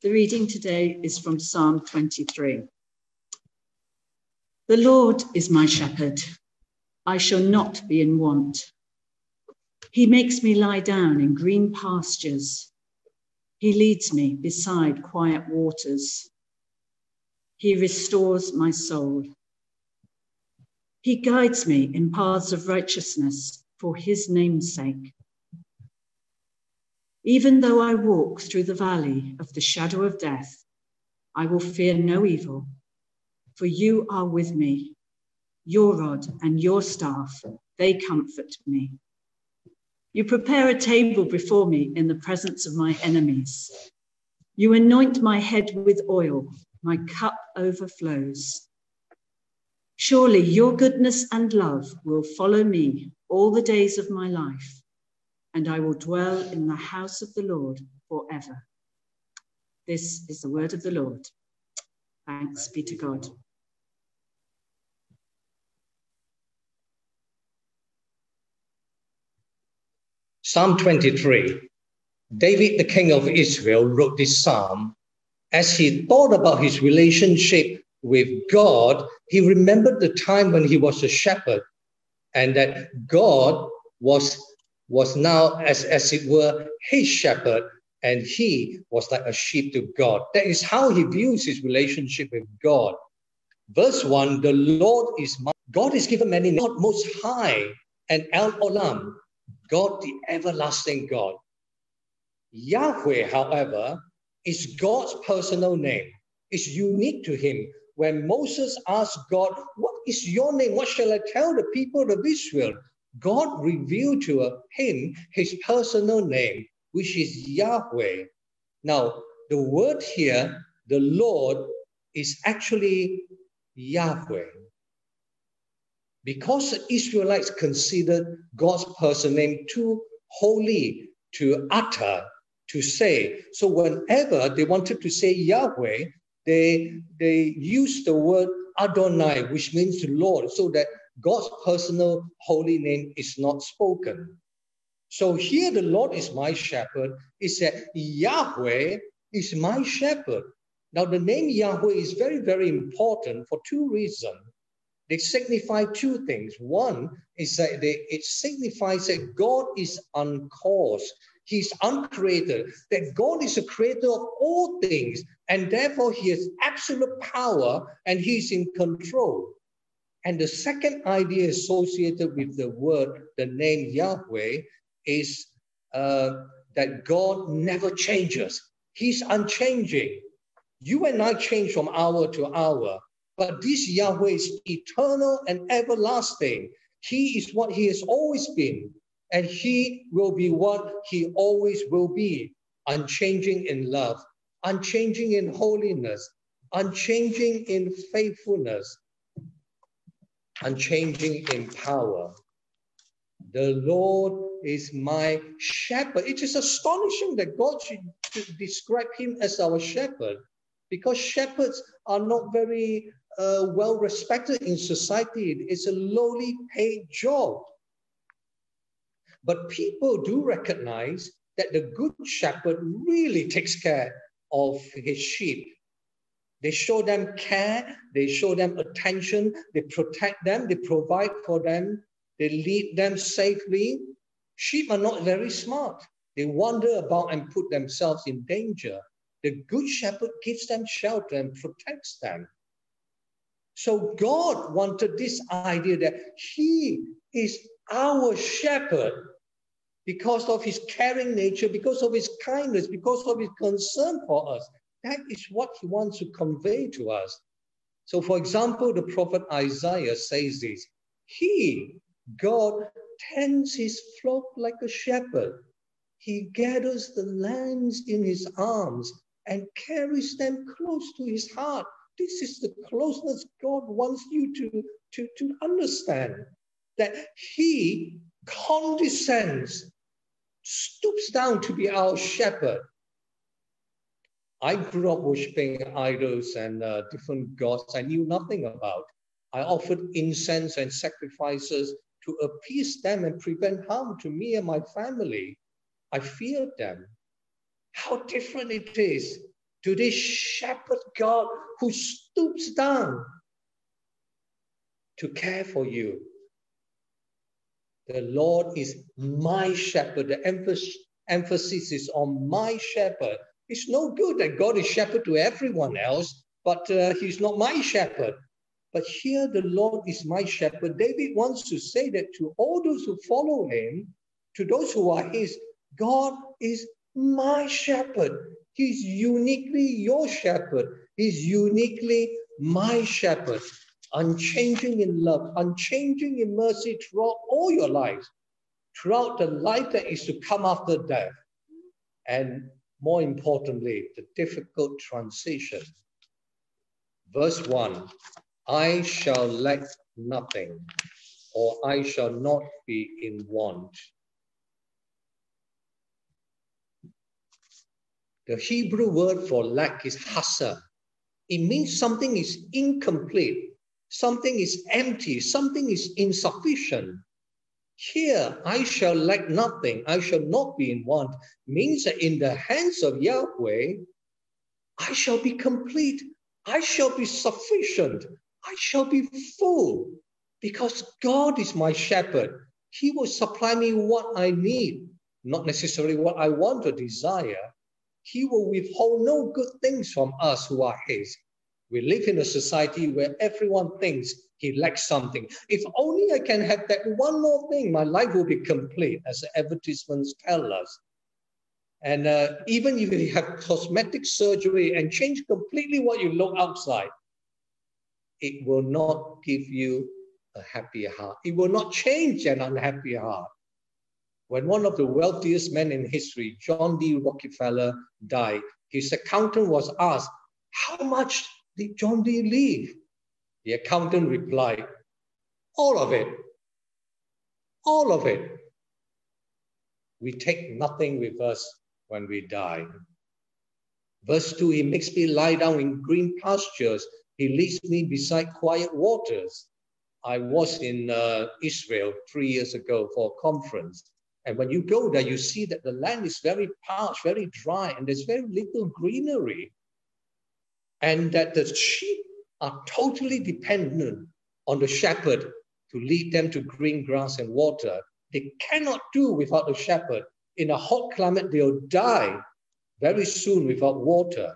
The reading today is from Psalm 23. The Lord is my shepherd. I shall not be in want. He makes me lie down in green pastures. He leads me beside quiet waters. He restores my soul. He guides me in paths of righteousness for his name's sake. Even though I walk through the valley of the shadow of death, I will fear no evil, for you are with me. Your rod and your staff, they comfort me. You prepare a table before me in the presence of my enemies. You anoint my head with oil, my cup overflows. Surely your goodness and love will follow me all the days of my life, and I will dwell in the house of the Lord forever. This is the word of the Lord. Thanks be to God. Psalm 23. David, the king of Israel, wrote this psalm as he thought about his relationship with God. He remembered the time when he was a shepherd and that God was now, as it were, his shepherd, and he was like a sheep to God. That is how he views his relationship with God. Verse 1, the Lord is my God is given many names, God Most High and El Olam, God the everlasting God. Yahweh, however, is God's personal name. It's unique to him. When Moses asked God, what is your name? What shall I tell the people of Israel? God revealed to him his personal name, which is Yahweh. Now, the word here, the Lord, is actually Yahweh. Because the Israelites considered God's personal name too holy to utter, to say. So whenever they wanted to say Yahweh, they used the word Adonai, which means Lord, so that God's personal holy name is not spoken. So here the Lord is my shepherd is that Yahweh is my shepherd. Now the name Yahweh is very, very important for two reasons. They signify two things. One is that it signifies that God is uncaused. He's uncreated, that God is a creator of all things, and therefore he has absolute power and he's in control. And the second idea associated with the word, the name Yahweh, is that God never changes. He's unchanging. You and I change from hour to hour, but this Yahweh is eternal and everlasting. He is what he has always been, and he will be what he always will be, unchanging in love, unchanging in holiness, unchanging in faithfulness, unchanging in power. The Lord is my shepherd. It is astonishing that God should describe him as our shepherd, because shepherds are not very well respected in society. It's a lowly paid job. But people do recognize that the good shepherd really takes care of his sheep. They show them care, they show them attention, they protect them, they provide for them, they lead them safely. Sheep are not very smart. They wander about and put themselves in danger. The good shepherd gives them shelter and protects them. So God wanted this idea that he is our shepherd because of his caring nature, because of his kindness, because of his concern for us. That is what he wants to convey to us. So for example, the prophet Isaiah says this, he, God, tends his flock like a shepherd. He gathers the lambs in his arms and carries them close to his heart. This is the closeness God wants you to understand, that he condescends, stoops down to be our shepherd. I grew up worshiping idols and different gods I knew nothing about. I offered incense and sacrifices to appease them and prevent harm to me and my family. I feared them. How different it is to this shepherd God who stoops down to care for you. The Lord is my shepherd. The emphasis is on my shepherd. It's no good that God is shepherd to everyone else, but he's not my shepherd. But here the Lord is my shepherd. David wants to say that to all those who follow him, to those who are his, God is my shepherd. He's uniquely your shepherd. He's uniquely my shepherd. Unchanging in love, unchanging in mercy throughout all your lives, throughout the life that is to come after death. And more importantly, the difficult transition. Verse 1, I shall lack nothing, or I shall not be in want. The Hebrew word for lack is hasa. It means something is incomplete, something is empty, something is insufficient. Here, I shall lack nothing, I shall not be in want, means that in the hands of Yahweh, I shall be complete, I shall be sufficient, I shall be full, because God is my shepherd. He will supply me what I need, not necessarily what I want or desire. He will withhold no good things from us who are his. We live in a society where everyone thinks he lacks something. If only I can have that one more thing, my life will be complete, as the advertisements tell us. And even if you have cosmetic surgery and change completely what you look outside, it will not give you a happy heart. It will not change an unhappy heart. When one of the wealthiest men in history, John D. Rockefeller, died, his accountant was asked, how much did John D. leave? The accountant replied, all of it. All of it. We take nothing with us when we die. Verse 2, he makes me lie down in green pastures. He leads me beside quiet waters. I was in Israel 3 years ago for a conference. And when you go there, you see that the land is very parched, very dry, and there's very little greenery. And that the sheep are totally dependent on the shepherd to lead them to green grass and water. They cannot do without the shepherd. In a hot climate, they'll die very soon without water.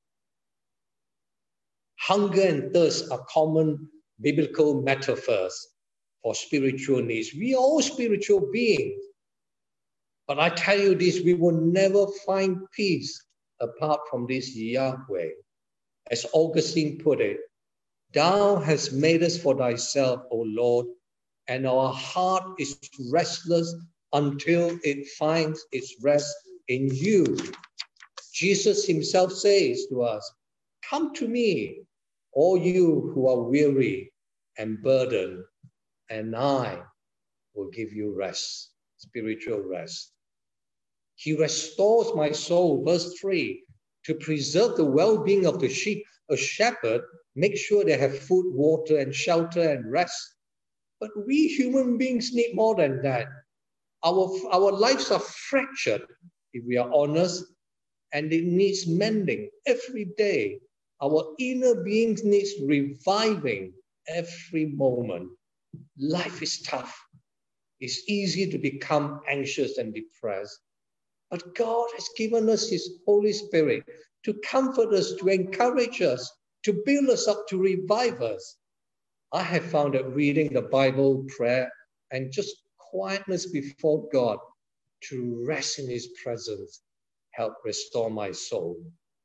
Hunger and thirst are common biblical metaphors for spiritual needs. We are all spiritual beings. But I tell you this, we will never find peace apart from this Yahweh. As Augustine put it, thou hast made us for thyself, O Lord, and our heart is restless until it finds its rest in you. Jesus himself says to us, come to me, all you who are weary and burdened, and I will give you rest, spiritual rest. He restores my soul, verse 3, to preserve the well-being of the sheep. A shepherd makes sure they have food, water, and shelter and rest. But we human beings need more than that. Our lives are fractured, if we are honest, and it needs mending every day. Our inner beings needs reviving every moment. Life is tough. It's easy to become anxious and depressed. But God has given us his Holy Spirit to comfort us, to encourage us, to build us up, to revive us. I have found that reading the Bible, prayer, and just quietness before God to rest in his presence help restore my soul.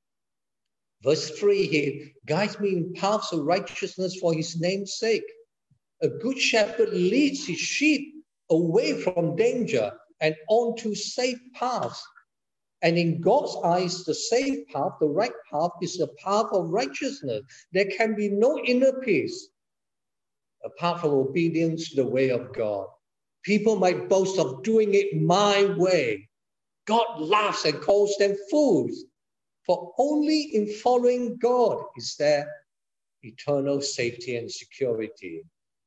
Verse 3, he guides me in paths of righteousness for his name's sake. A good shepherd leads his sheep away from danger and onto safe paths. And in God's eyes, the safe path, the right path, is the path of righteousness. There can be no inner peace apart from obedience to the way of God. People might boast of doing it my way. God laughs and calls them fools. For only in following God is there eternal safety and security.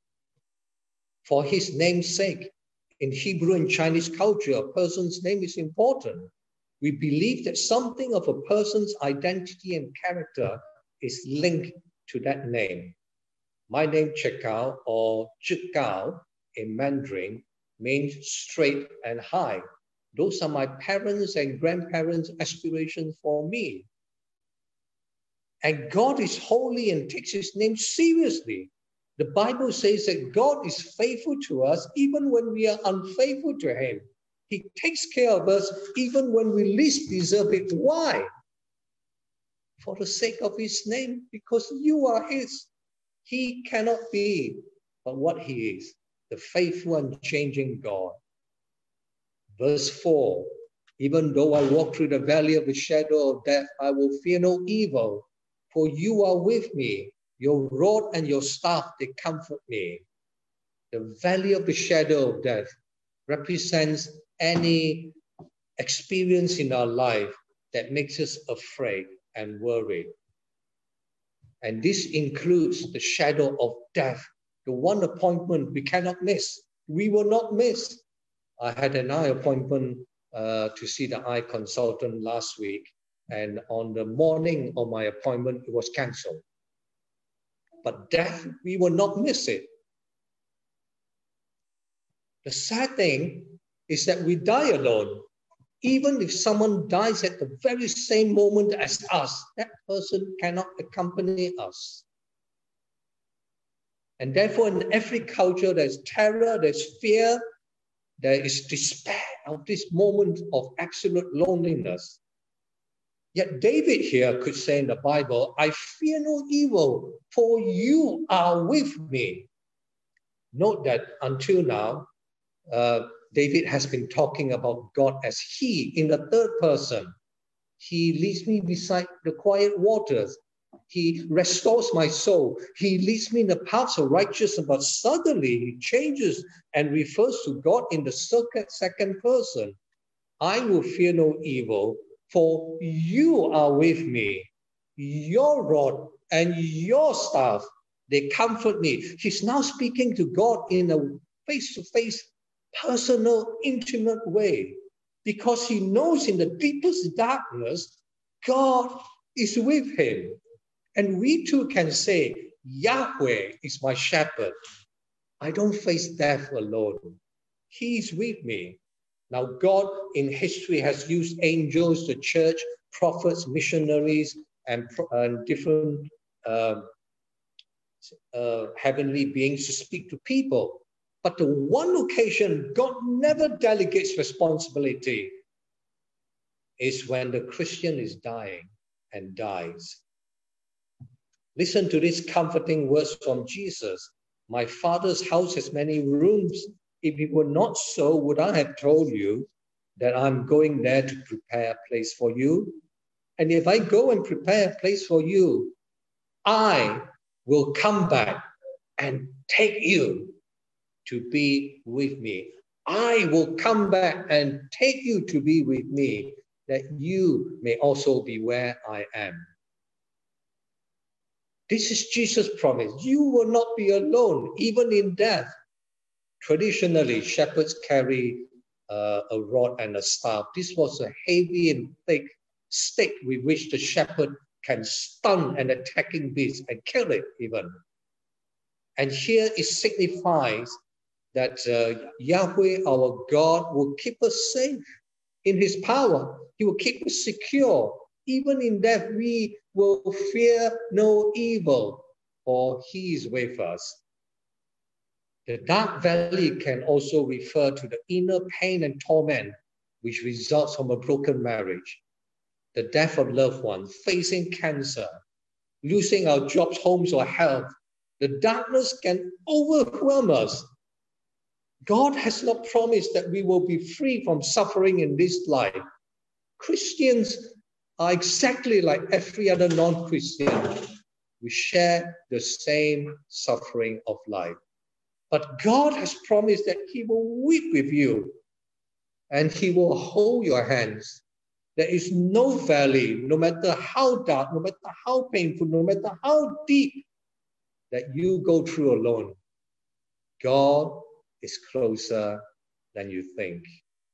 For his name's sake, in Hebrew and Chinese culture, a person's name is important. We believe that something of a person's identity and character is linked to that name. My name, Chekao, or Chikao in Mandarin, means straight and high. Those are my parents' and grandparents' aspirations for me. And God is holy and takes his name seriously. The Bible says that God is faithful to us even when we are unfaithful to him. He takes care of us even when we least deserve it. Why? For the sake of his name, because you are his. He cannot be but what he is, the faithful and changing God. Verse 4, even though I walk through the valley of the shadow of death, I will fear no evil, for you are with me. Your rod and your staff, they comfort me. The valley of the shadow of death represents any experience in our life that makes us afraid and worried. And this includes the shadow of death, the one appointment we cannot miss. We will not miss. I had an eye appointment to see the eye consultant last week, and on the morning of my appointment, it was cancelled. But death, we will not miss it. The sad thing is that we die alone. Even if someone dies at the very same moment as us, that person cannot accompany us. And therefore, in every culture, there's terror, there's fear, there is despair of this moment of absolute loneliness. Yet David here could say in the Bible, I fear no evil, for you are with me. Note that until now, David has been talking about God as he in the third person. He leads me beside the quiet waters. He restores my soul. He leads me in the paths of righteousness, but suddenly he changes and refers to God in the second person. I will fear no evil, for you are with me. Your rod and your staff, they comfort me. He's now speaking to God in a face-to-face, personal, intimate way, because he knows in the deepest darkness, God is with him. And we too can say, Yahweh is my shepherd. I don't face death alone. He's with me. Now, God in history has used angels, the church, prophets, missionaries, and different heavenly beings to speak to people. But the one occasion God never delegates responsibility is when the Christian is dying and dies. Listen to these comforting words from Jesus. My Father's house has many rooms. If it were not so, would I have told you that I'm going there to prepare a place for you? And if I go and prepare a place for you, I will come back and take you to be with me. I will come back and take you to be with me, that you may also be where I am. This is Jesus' promise. You will not be alone, even in death. Traditionally, shepherds carry a rod and a staff. This was a heavy and thick stick with which the shepherd can stun an attacking beast and kill it even. And here it signifies that Yahweh, our God, will keep us safe in his power. He will keep us secure. Even in death, we will fear no evil, for he is with us. The dark valley can also refer to the inner pain and torment which results from a broken marriage, the death of loved ones, facing cancer, losing our jobs, homes, or health. The darkness can overwhelm us. God has not promised that we will be free from suffering in this life. Christians are exactly like every other non-Christian. We share the same suffering of life. But God has promised that he will weep with you and he will hold your hands. There is no valley, no matter how dark, no matter how painful, no matter how deep, that you go through alone. God is closer than you think.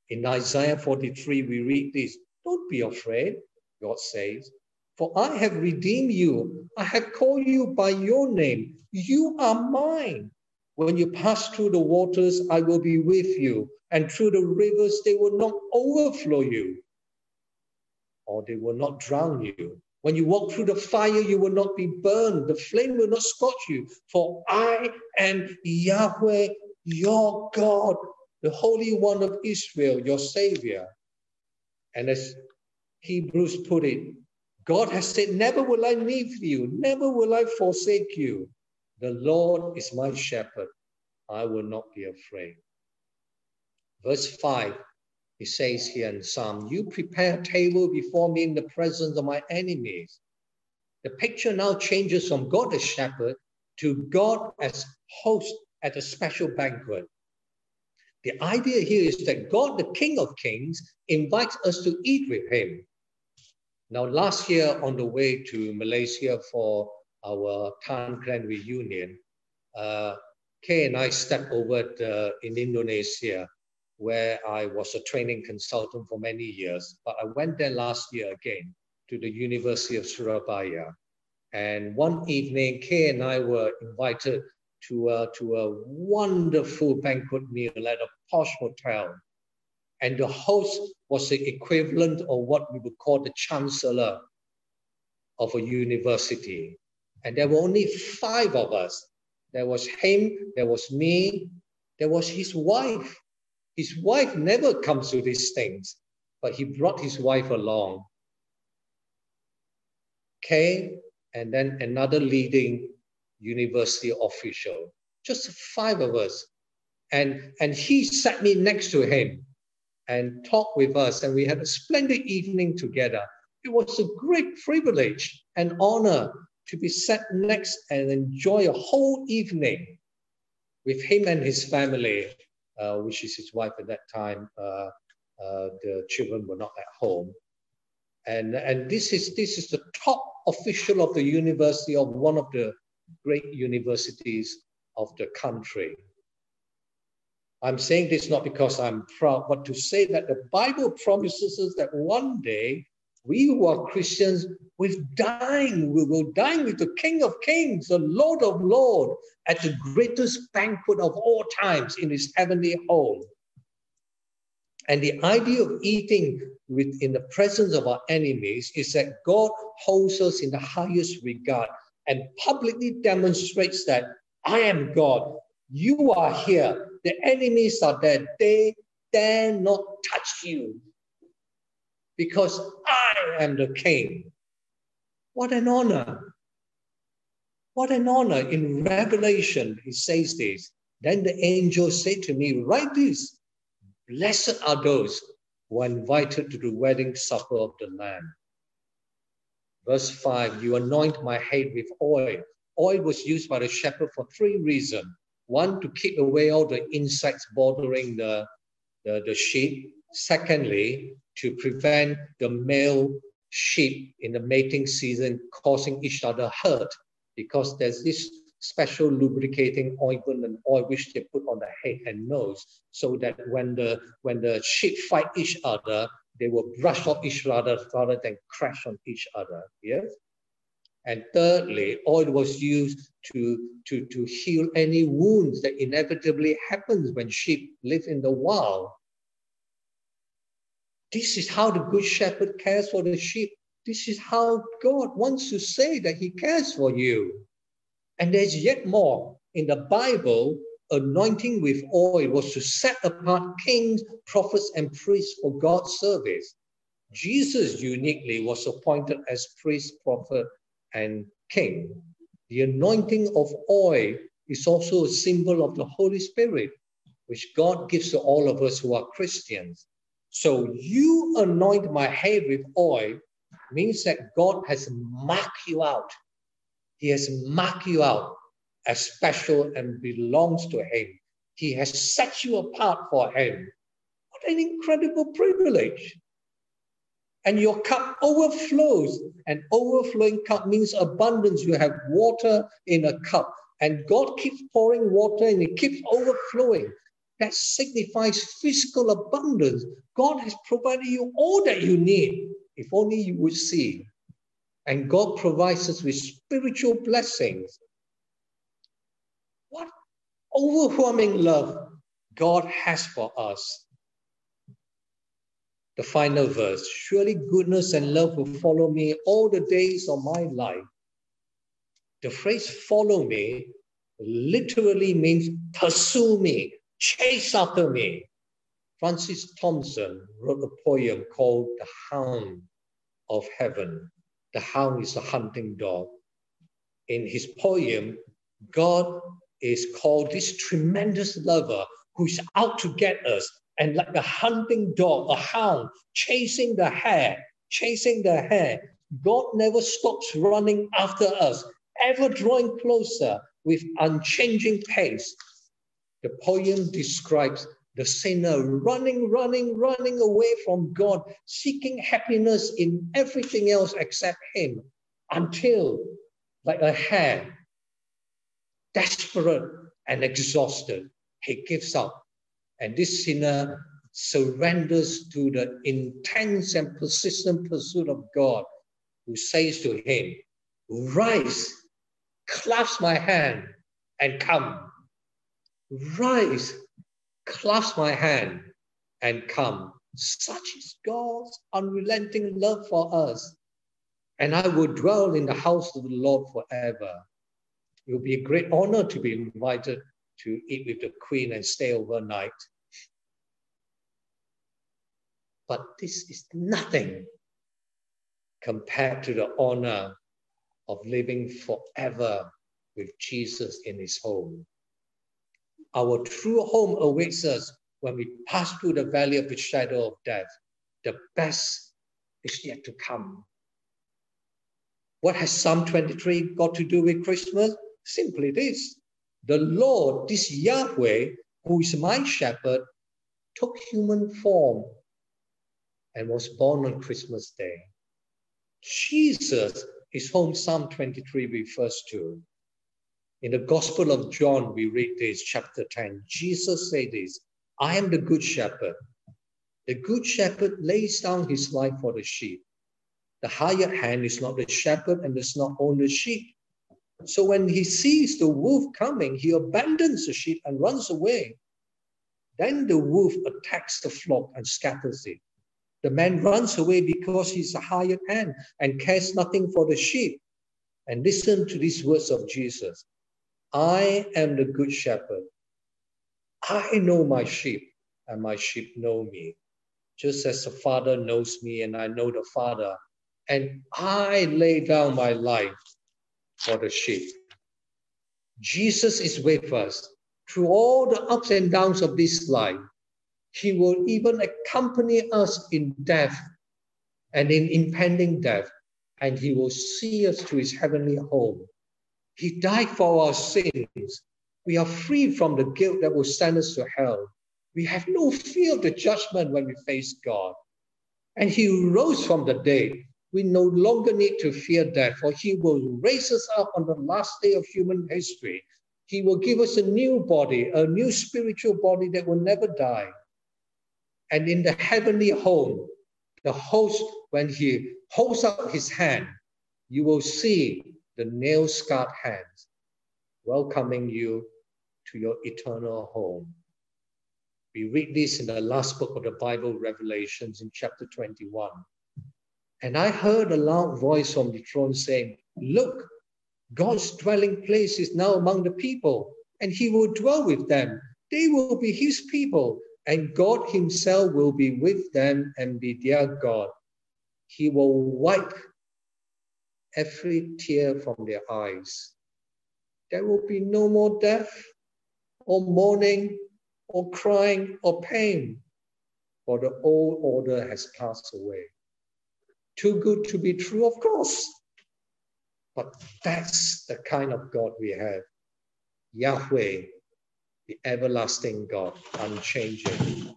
In Isaiah 43, we read this, don't be afraid, God says, for I have redeemed you. I have called you by your name. You are mine. When you pass through the waters, I will be with you. And through the rivers, they will not overflow you, or they will not drown you. When you walk through the fire, you will not be burned. The flame will not scorch you. For I am Yahweh, your God, the Holy One of Israel, your Savior. And as Hebrews put it, God has said, never will I leave you, never will I forsake you. The Lord is my shepherd. I will not be afraid. Verse 5, he says here in Psalm, you prepare a table before me in the presence of my enemies. The picture now changes from God as shepherd to God as host at a special banquet. The idea here is that God, the King of Kings, invites us to eat with him. Now, last year on the way to Malaysia for our Tan Clan reunion, Kay and I stepped over in Indonesia, where I was a training consultant for many years. But I went there last year again to the University of Surabaya. And one evening, Kay and I were invited to a wonderful banquet meal at a posh hotel. And the host was the equivalent of what we would call the chancellor of a university. And there were only 5 of us. There was him, there was me, there was his wife. His wife never comes to these things, but he brought his wife along. Kay, and then another leading university official, just 5 of us. And he sat me next to him and talked with us, and we had a splendid evening together. It was a great privilege and honor to be sat next and enjoy a whole evening with him and his family, which is his wife at that time. The children were not at home. And this is the top official of the university, of one of the great universities of the country. I'm saying this not because I'm proud, but to say that the Bible promises us that one day we who are Christians we will dine with the King of Kings, the Lord of Lords, at the greatest banquet of all times in his heavenly home. And the idea of eating in the presence of our enemies is that God holds us in the highest regard and publicly demonstrates that I am God. You are here. The enemies are there. They dare not touch you because I am the king. What an honor. What an honor. In Revelation, he says this. Then the angel said to me, write this. Blessed are those who are invited to the wedding supper of the Lamb. Verse 5, you anoint my head with oil. Oil was used by the shepherd for 3 reasons. 1, to keep away all the insects bothering the sheep. Secondly, to prevent the male sheep in the mating season causing each other hurt, because there's this special lubricating ointment and oil which they put on the head and nose, so that when the sheep fight each other, they will brush off each other rather than crash on each other. Yes. And thirdly, oil was used to heal any wounds that inevitably happens when sheep live in the wild. This is how the Good Shepherd cares for the sheep. This is how God wants to say that he cares for you. And there's yet more. In the Bible, anointing with oil was to set apart kings, prophets, and priests for God's service. Jesus uniquely was appointed as priest, prophet, and king. The anointing of oil is also a symbol of the Holy Spirit, which God gives to all of us who are Christians. So you anoint my head with oil means that God has marked you out. He has marked you out as special and belongs to him. He has set you apart for him. What an incredible privilege. And your cup overflows. An overflowing cup means abundance. You have water in a cup. And God keeps pouring water and it keeps overflowing. that signifies physical abundance. God has provided you all that you need, if only you would see. And God provides us with spiritual blessings. What overwhelming love God has for us. The final verse, surely goodness and love will follow me all the days of my life. The phrase follow me literally means pursue me, chase after me. Francis Thompson wrote a poem called The Hound of Heaven. The hound is a hunting dog. In his poem, God is called this tremendous lover who is out to get us. And like a hunting dog, a hound chasing the hare, God never stops running after us, ever drawing closer with unchanging pace. The poem describes the sinner running away from God, seeking happiness in everything else except him, until, like a hare, desperate and exhausted, he gives up. And this sinner surrenders to the intense and persistent pursuit of God, who says to him, rise, clasp my hand and come. Rise, clasp my hand and come. Such is God's unrelenting love for us. And I will dwell in the house of the Lord forever. It will be a great honor to be invited to eat with the Queen and stay overnight. But this is nothing compared to the honor of living forever with Jesus in his home. Our true home awaits us when we pass through the valley of the shadow of death. The best is yet to come. What has Psalm 23 got to do with Christmas? Simply this. The Lord, this Yahweh, who is my shepherd, took human form and was born on Christmas Day. Jesus is whom Psalm 23 refers to. In the Gospel of John, we read this, chapter 10. Jesus said this, I am the good shepherd. The good shepherd lays down his life for the sheep. The hired hand is not the shepherd and does not own the sheep. So when he sees the wolf coming, he abandons the sheep and runs away. Then the wolf attacks the flock and scatters it. The man runs away because he's a hired hand and cares nothing for the sheep. And listen to these words of Jesus. I am the good shepherd. I know my sheep, and my sheep know me. Just as the Father knows me, and I know the Father. And I lay down my life for the sheep. Jesus is with us through all the ups and downs of this life. He will even accompany us in death and in impending death, and he will see us to his heavenly home. He died for our sins. We are free from the guilt that will send us to hell. We have no fear of the judgment when we face God. And he rose from the dead. We no longer need to fear death, for he will raise us up on the last day of human history. He will give us a new body, a new spiritual body that will never die. And in the heavenly home, the host, when he holds up his hand, you will see the nail-scarred hands welcoming you to your eternal home. We read this in the last book of the Bible, Revelations, in chapter 21. And I heard a loud voice from the throne saying, look, God's dwelling place is now among the people, and he will dwell with them. They will be his people, and God himself will be with them and be their God. He will wipe every tear from their eyes. There will be no more death, or mourning, or crying, or pain, for the old order has passed away. Too good to be true, of course. But that's the kind of God we have. Yahweh, the everlasting God, unchanging.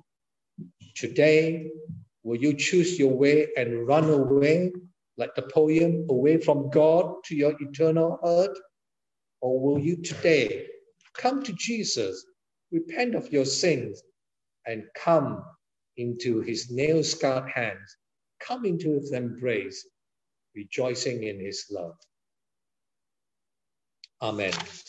Today, will you choose your way and run away, like the poem, away from God to your eternal hurt? Or will you today come to Jesus repent of your sins, and come into his nail-scarred hands, come into his embrace, rejoicing in his love. Amen.